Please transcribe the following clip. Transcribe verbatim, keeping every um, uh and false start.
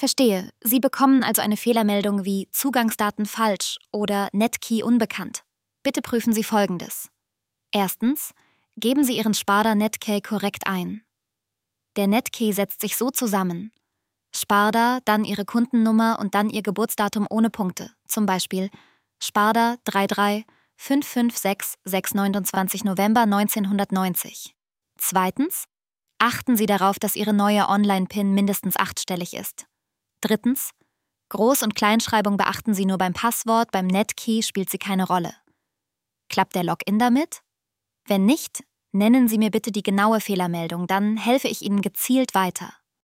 Verstehe. Sie bekommen also eine Fehlermeldung wie Zugangsdaten falsch oder Netkey unbekannt. Bitte prüfen Sie Folgendes. Erstens, geben Sie Ihren Sparda Netkey korrekt ein. Der Netkey setzt sich so zusammen: Sparda, dann Ihre Kundennummer und dann Ihr Geburtsdatum ohne Punkte. Zum Beispiel Sparda drei drei fünf fünf sechs sechs neunundzwanzig November neunzehnhundertneunzig. Zweitens, achten Sie darauf, dass Ihre neue Online-PIN mindestens achtstellig ist. Drittens, Groß- und Kleinschreibung beachten Sie nur beim Passwort, beim Netkey spielt sie keine Rolle. Klappt der Login damit? Wenn nicht, nennen Sie mir bitte die genaue Fehlermeldung, dann helfe ich Ihnen gezielt weiter.